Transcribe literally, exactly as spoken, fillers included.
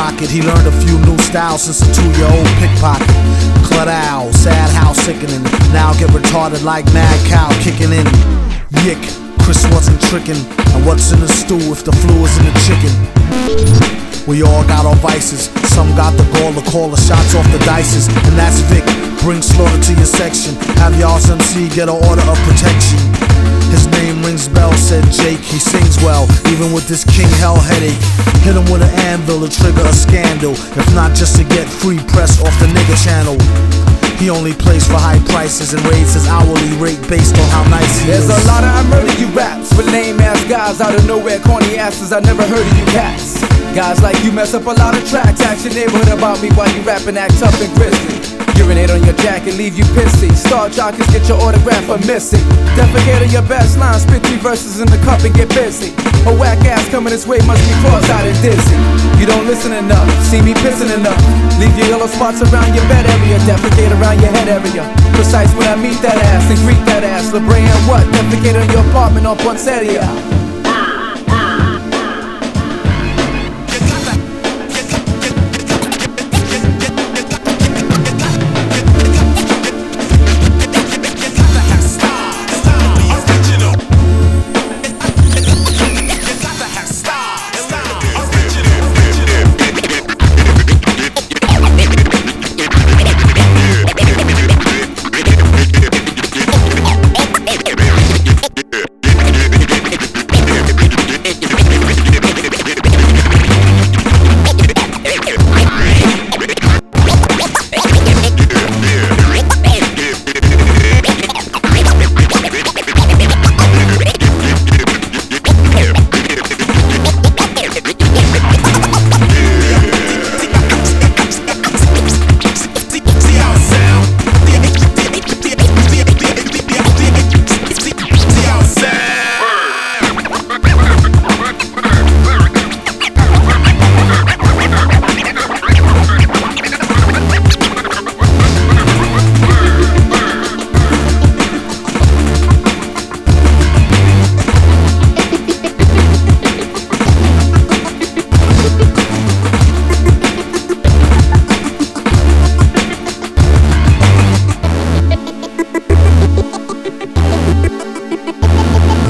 rocket. He learned a few new styles since a two-year-old pickpocket. Cladow, sad how sickening. Now get retarded like mad cow kicking in. Yick, Chris wasn't tricking. And what's in the stew if the flu is in the chicken? We all got our vices. Some got the gall to call the shots off the dices. And that's Vic, bring slaughter to your section. Have y'all's M C get an order of protection. His name rings bell, said Jake. He sings well, even with this King Hell headache. Hit him with an anvil to trigger a scandal. If not just to get free press off the nigga channel. He only plays for high prices and raises his hourly rate based on how nice he There's is. There's a lot of I murder you raps with lame ass guys out of nowhere, corny asses. I never heard of you cats. Guys like you mess up a lot of tracks. Ask your neighborhood about me while you rapping, act tough and grisly. Urinate on your jacket, leave you pissy. Star jockers get your autograph for missing. Defecate on your best line, spit three verses in the cup and get busy. A whack ass coming this way must be cross-eyed and dizzy. You don't listen enough, see me pissing enough. Leave your yellow spots around your bed area, defecate around your head area. Precise when I meet that ass and greet that ass. LeBron what? Defecate on your apartment on Poinsettia.